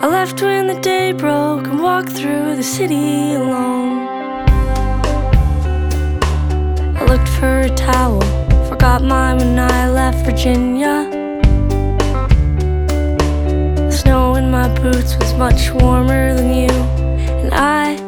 I left when the day broke and walked through the city alone. I looked for a towel, forgot mine when I left Virginia. The snow in my boots was much warmer than you, and I